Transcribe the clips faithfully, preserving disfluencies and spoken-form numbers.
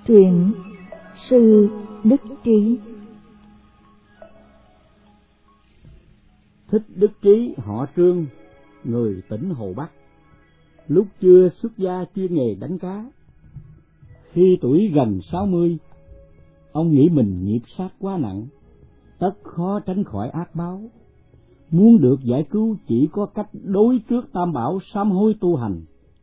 Truyện Sư Đức Trí. Thích Đức Trí, họ Trương, người tỉnh Hồ Bắc. Lúc chưa xuất gia chuyên nghề đánh cá. Khi tuổi gần sáu mươi, ông nghĩ mình nghiệp sát quá nặng, tất khó tránh khỏi ác báo. Muốn được giải cứu chỉ có cách đối trước tam bảo sám hối tu hành.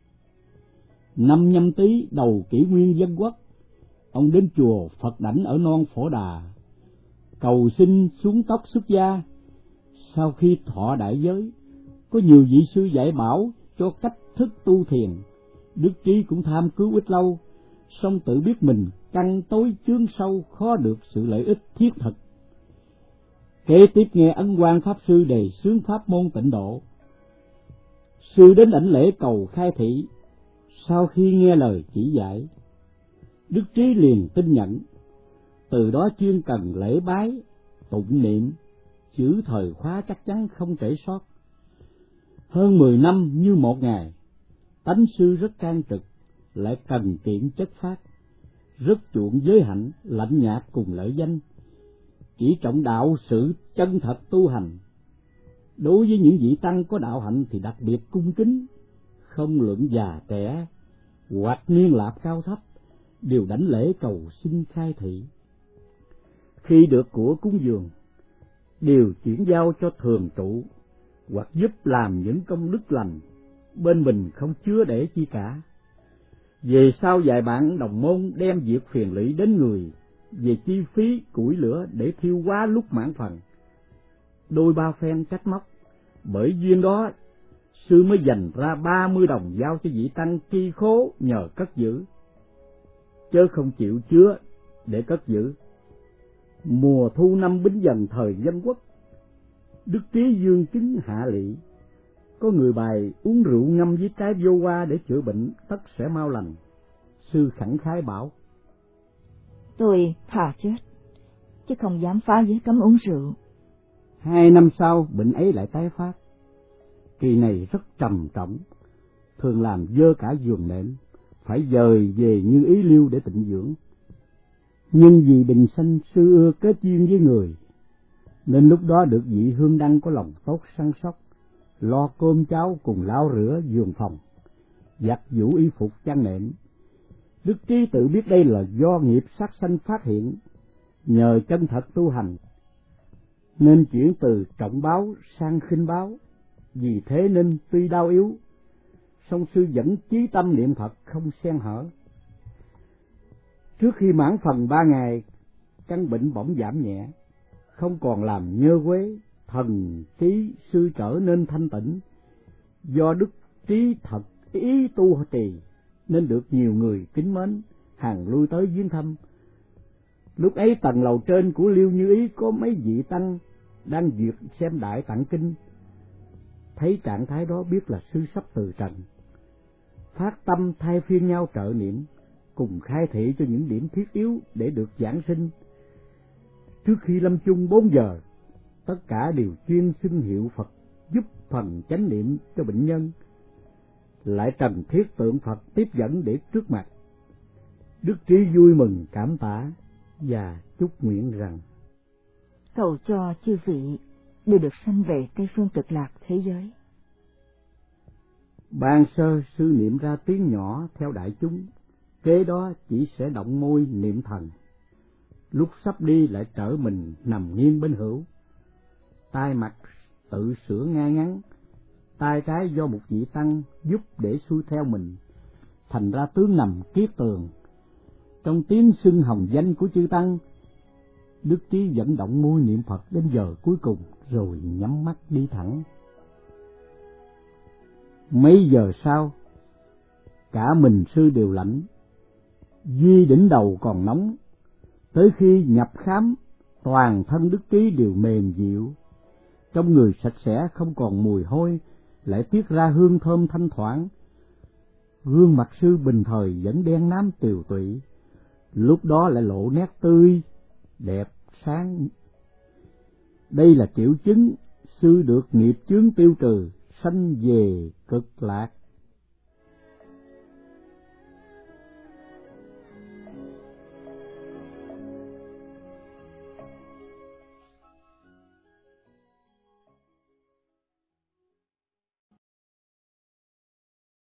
Năm Nhâm Tý đầu kỷ nguyên Dân Quốc, ông đến chùa Phật Đảnh ở non Phổ Đà, cầu xin xuống tóc xuất gia. Sau khi thọ đại giới, có nhiều vị sư dạy bảo cho cách thức tu thiền. Đức Trí cũng tham cứu ít lâu, song tự biết mình căn tối chướng sâu, khó được sự lợi ích thiết thực. Kế tiếp nghe Ấn Quang Pháp Sư đề xướng pháp môn tịnh độ. Sư đến đảnh lễ cầu khai thị. Sau khi nghe lời chỉ dạy, Đức Trí liền tin nhận. Từ đó chuyên cần lễ bái, tụng niệm, chữ thời khóa chắc chắn không trễ sót. Hơn mười năm như một ngày, tánh sư rất can trực, lại cần kiệm chất phát, rất chuộng giới hạnh, lạnh nhạt cùng lợi danh, chỉ trọng đạo sự chân thật tu hành. Đối với những vị tăng có đạo hạnh thì đặc biệt cung kính, không luận già trẻ hoặc niên lạp cao thấp, đều đảnh lễ cầu xin khai thị. Khi được của cúng dường, đều chuyển giao cho thường trụ, hoặc giúp làm những công đức lành, bên mình không chứa để chi cả. Về sau vài bạn đồng môn đem việc phiền lụy đến người về chi phí củi lửa để thiêu quá lúc mãn phần, đôi ba phen trách móc. Bởi duyên đó, sư mới dành ra ba mươi đồng giao cho vị tăng tri khố nhờ cất giữ, chớ không chịu chứa để cất giữ. Mùa thu năm Bính Dần thời Dân Quốc, Đức Trí dương kính hạ lỵ, có người bài uống rượu ngâm với trái vô hoa để chữa bệnh, tất sẽ mau lành. Sư khẳng khái bảo: Tôi thà chết, chứ không dám phá giới cấm uống rượu. Hai năm sau, bệnh ấy lại tái phát. Kỳ này rất trầm trọng, thường làm dơ cả giường nệm, phải dời về Như Ý Liêu để tịnh dưỡng. Nhưng vì bình sanh, sư ưa kết duyên với người, nên lúc đó được vị Hương Đăng có lòng tốt săn sóc, lo cơm cháo cùng lau rửa giường phòng, giặt giũ y phục chăn nệm. Đức Trí tự biết đây là do nghiệp sát sanh phát hiện, nhờ chân thật tu hành, nên chuyển từ trọng báo sang khinh báo. Vì thế nên tuy đau yếu, song sư vẫn chí tâm niệm Phật không xen hở. Trước khi mãn phần ba ngày, căn bệnh bỗng giảm nhẹ, không còn làm nhơ quế, thần trí sư trở nên thanh tịnh. Do Đức Trí thật ý tu trì, nên được nhiều người kính mến, hàng lui tới viếng thăm. Lúc ấy tầng lầu trên của Liêu Như Ý có mấy vị tăng đang duyệt xem đại tạng kinh. Thấy trạng thái đó biết là sư sắp từ trần, phát tâm thay phiên nhau trợ niệm, cùng khai thị cho những điểm thiết yếu để được giảng sinh. Trước khi lâm chung bốn giờ, tất cả đều chuyên xưng hiệu Phật, giúp phần chánh niệm cho bệnh nhân, lại trần thiết tượng Phật tiếp dẫn để trước mặt. Đức Trí vui mừng cảm tạ và chúc nguyện rằng: Cầu cho chư vị đều được sanh về Tây Phương Cực Lạc thế giới. Ban sơ sư niệm ra tiếng nhỏ theo đại chúng, kế đó chỉ sẽ động môi niệm thần. Lúc sắp đi lại trở mình nằm nghiêng bên hữu, tay mặt tự sửa ngay ngắn, tay trái do một vị tăng giúp để xuôi theo mình, thành ra tướng nằm kiết tường. Trong tiếng xưng hồng danh của chư tăng, Đức Trí vận động môi niệm Phật đến giờ cuối cùng, rồi nhắm mắt đi thẳng. Mấy giờ sau, cả mình sư đều lạnh, duy đỉnh đầu còn nóng. Tới khi nhập khám, toàn thân Đức Trí đều mềm dịu, trong người sạch sẽ không còn mùi hôi, lại tiết ra hương thơm thanh thoảng. Gương mặt sư bình thời vẫn đen nám tiều tụy, lúc đó lại lộ nét tươi đẹp sáng. Đây là triệu chứng sư được nghiệp chướng tiêu trừ, sanh về Cực Lạc.